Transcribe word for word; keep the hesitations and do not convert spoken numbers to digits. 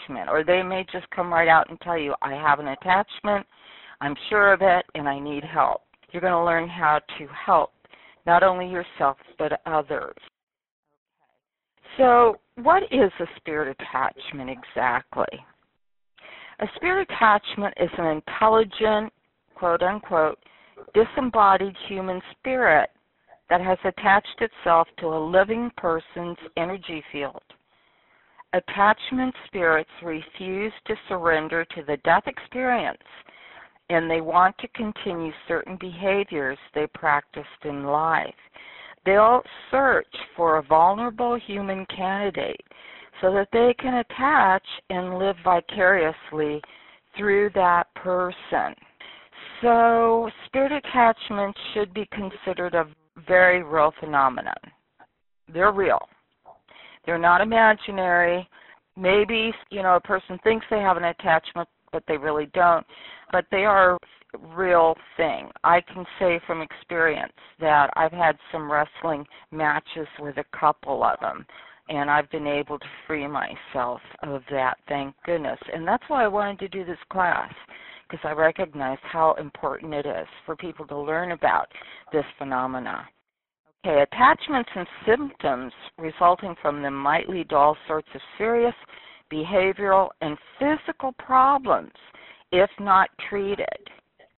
attachment, or they may just come right out and tell you, I have an attachment, I'm sure of it, and I need help. You're going to learn how to help not only yourself but others. So what is a spirit attachment exactly? A spirit attachment is an intelligent, quote-unquote, disembodied human spirit that has attached itself to a living person's energy field. Attachment spirits refuse to surrender to the death experience, and they want to continue certain behaviors they practiced in life. They'll search for a vulnerable human candidate so that they can attach and live vicariously through that person. So spirit attachments should be considered a very real phenomenon. They're real. They're not imaginary. Maybe, you know, a person thinks they have an attachment, but they really don't. But they are a real thing. I can say from experience that I've had some wrestling matches with a couple of them, and I've been able to free myself of that, thank goodness. And that's why I wanted to do this class, because I recognize how important it is for people to learn about this phenomena. Okay, attachments and symptoms resulting from them might lead to all sorts of serious behavioral and physical problems if not treated.